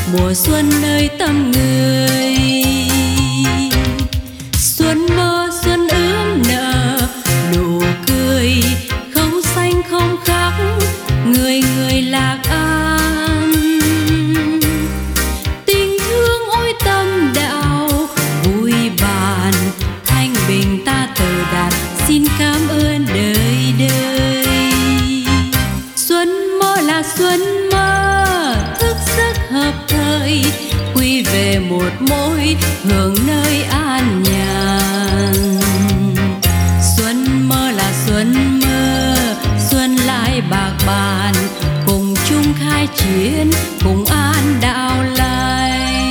mùa xuân nơi tâm người. Xuân mơ xuân ướm nở nụ cười, không xanh không khắc, người người lạc an. Tình thương ôi tâm đạo vui bàn, thanh bình ta tờ đạt xin cảm ơn đời đời. Xuân mơ là xuân mơ, thức giấc hợp thời, quy về một mối hưởng nơi an nhàn. Xuân mơ là xuân mơ, xuân lại bạc bàn, cùng chung khai chiến, cùng an đạo lành.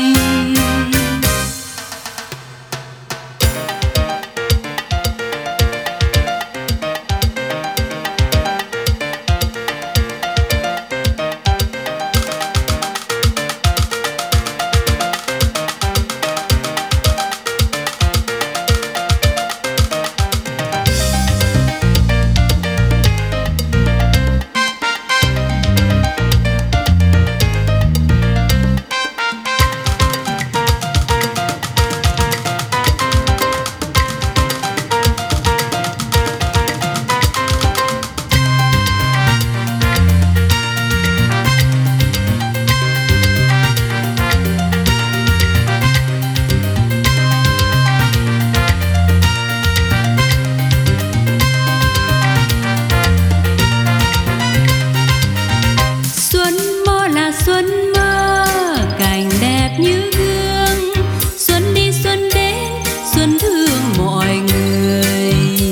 Xuân mơ cảnh đẹp như gương, xuân đi xuân đến xuân thương mọi người.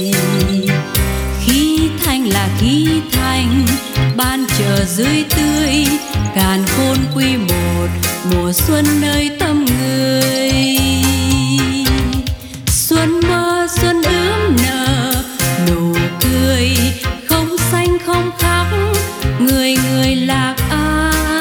Khí thanh là khí thanh, ban chợ dưới tươi, càn khôn quy một mùa xuân nơi tâm người. Xuân mơ xuân ướm nở nụ cười, không xanh không khắc, người người lạc an.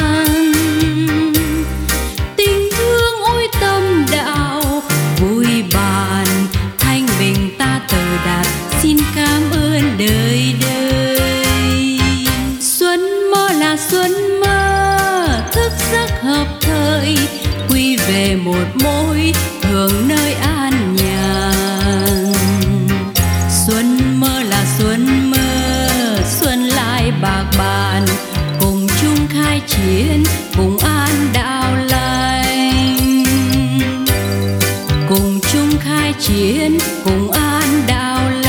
Xin cảm ơn đời đời. Xuân mơ là xuân mơ, thức giấc hợp thời, quy về một mối hưởng nơi an nhàn. Xuân mơ là xuân mơ, xuân lại bạc bàn, cùng chung khai chiến, cùng an đạo lành. Cùng chung khai chiến, cùng an đạo lành.